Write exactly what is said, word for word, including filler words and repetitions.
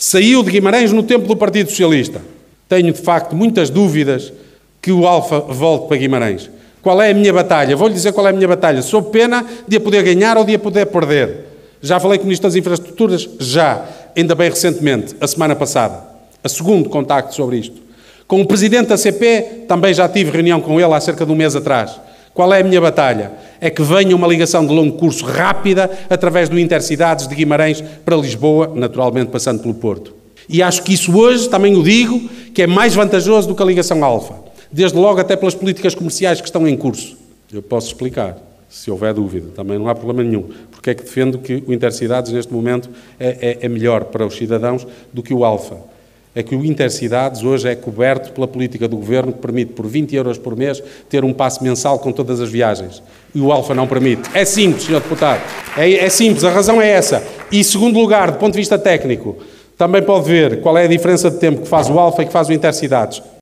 Saiu de Guimarães no tempo do Partido Socialista. Tenho, de facto, muitas dúvidas que o Alfa volte para Guimarães. Qual é a minha batalha? Vou-lhe dizer qual é a minha batalha. Sou pena de a poder ganhar ou de a poder perder. Já falei com o Ministro das Infraestruturas? Já. Ainda bem recentemente, a semana passada. A segundo contacto sobre isto. Com o Presidente da C P, também já tive reunião com ele há cerca de um mês atrás. Qual é a minha batalha? É que venha uma ligação de longo curso rápida através do Intercidades de Guimarães para Lisboa, naturalmente passando pelo Porto. E acho que isso hoje, também o digo, que é mais vantajoso do que a ligação Alfa. Desde logo até pelas políticas comerciais que estão em curso. Eu posso explicar, se houver dúvida, também não há problema nenhum. Porque é que defendo que o Intercidades neste momento é, é, é melhor para os cidadãos do que o Alfa. É que o Intercidades hoje é coberto pela política do Governo que permite por vinte euros por mês ter um passe mensal com todas as viagens. E o Alfa não permite. É simples, senhor Deputado. É, é simples, a razão é essa. E, em segundo lugar, do ponto de vista técnico, também pode ver qual é a diferença de tempo que faz o Alfa e que faz o Intercidades.